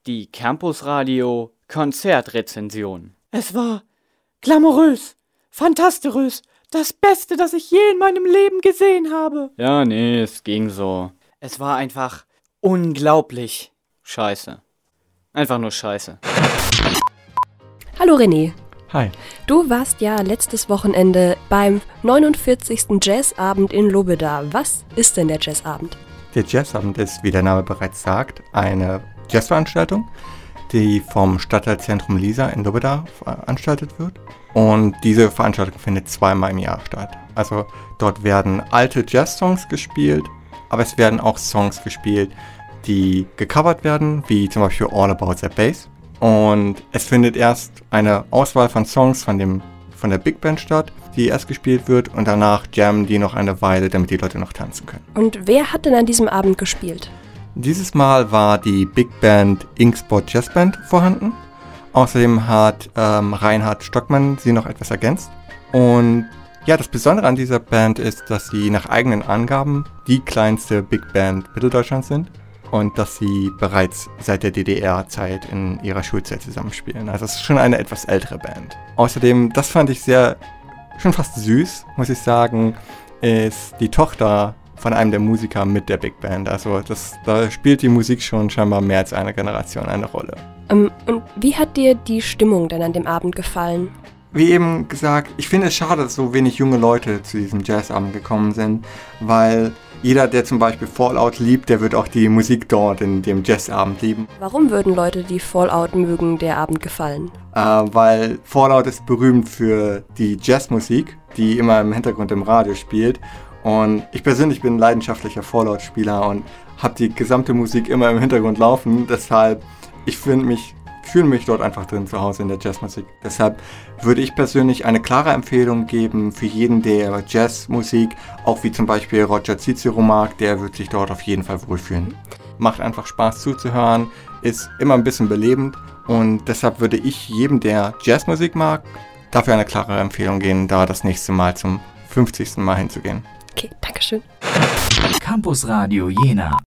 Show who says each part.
Speaker 1: Die Campusradio Konzertrezension.
Speaker 2: Es war glamourös, fantastisch, das Beste, das ich je in meinem Leben gesehen habe.
Speaker 1: Ja, nee, es ging so. Es war einfach unglaublich scheiße. Einfach nur scheiße.
Speaker 3: Hallo René.
Speaker 4: Hi.
Speaker 3: Du warst ja letztes Wochenende beim 49. Jazzabend in Lobeda. Was ist denn der Jazzabend?
Speaker 4: Der Jazzabend ist, wie der Name bereits sagt, eine Jazzveranstaltung, die vom Stadtteilzentrum Lisa in Lobeda veranstaltet wird. Und diese Veranstaltung findet zweimal im Jahr statt. Also dort werden alte Jazz-Songs gespielt, aber es werden auch Songs gespielt, die gecovert werden, wie zum Beispiel All About That Bass. Und es findet erst eine Auswahl von Songs von der Big Band statt, die erst gespielt wird, und danach jammen die noch eine Weile, damit die Leute noch tanzen können.
Speaker 3: Und wer hat denn an diesem Abend gespielt?
Speaker 4: Dieses Mal war die Big Band Inksport Jazz Band vorhanden. Außerdem hat Reinhard Stockmann sie noch etwas ergänzt. Und ja, das Besondere an dieser Band ist, dass sie nach eigenen Angaben die kleinste Big Band Mitteldeutschlands sind. Und dass sie bereits seit der DDR-Zeit in ihrer Schulzeit zusammenspielen. Also es ist schon eine etwas ältere Band. Außerdem, das fand ich schon fast süß, muss ich sagen, ist die Tochter von einem der Musiker mit der Big Band. Also da spielt die Musik schon scheinbar mehr als eine Generation eine Rolle.
Speaker 3: Und wie hat dir die Stimmung denn an dem Abend gefallen?
Speaker 4: Wie eben gesagt, ich finde es schade, dass so wenig junge Leute zu diesem Jazzabend gekommen sind, weil jeder, der zum Beispiel Fallout liebt, der wird auch die Musik dort in dem Jazzabend lieben.
Speaker 3: Warum würden Leute, die Fallout mögen, der Abend gefallen?
Speaker 4: Weil Fallout ist berühmt für die Jazzmusik, die immer im Hintergrund im Radio spielt. Und ich persönlich bin ein leidenschaftlicher Fallout-Spieler und habe die gesamte Musik immer im Hintergrund laufen. Deshalb, ich fühle mich dort einfach drin zu Hause in der Jazzmusik. Deshalb würde ich persönlich eine klare Empfehlung geben für jeden, der Jazzmusik, auch wie zum Beispiel Roger Cicero mag, der wird sich dort auf jeden Fall wohlfühlen. Macht einfach Spaß zuzuhören, ist immer ein bisschen belebend, und deshalb würde ich jedem, der Jazzmusik mag, dafür eine klare Empfehlung geben, da das nächste Mal zum 50. Mal hinzugehen.
Speaker 3: Okay, Dankeschön.
Speaker 5: Campusradio Jena.